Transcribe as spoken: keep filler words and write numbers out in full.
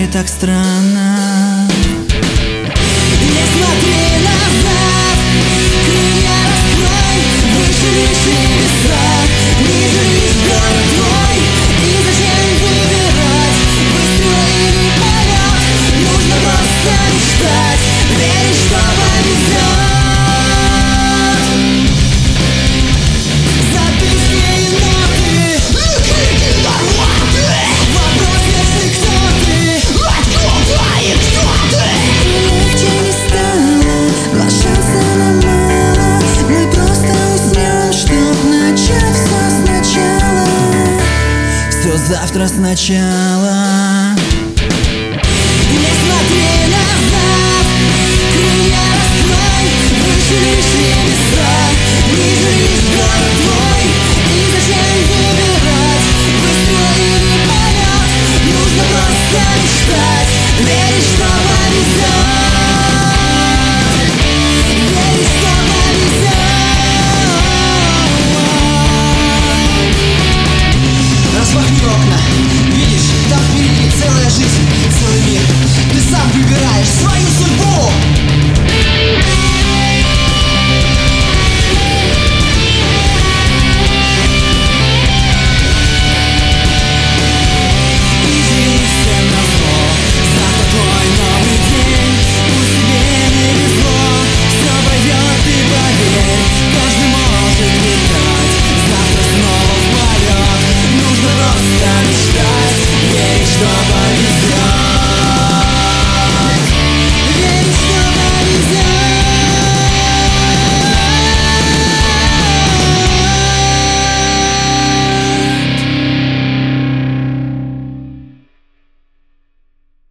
мире так странно. Не смотри назад, крылья раскрой, выше, выше небеса, ниже лишь город твой. И зачем выбирать, выстрел или полет? Нужно просто мечтать, верить, что повезет. Записки и ноты, вопрос вечный, кто ты? Откуда и кто ты? Легче не стало, два шанса нам мало. Мы просто уснем, чтоб начать все сначала. Все завтра сначала.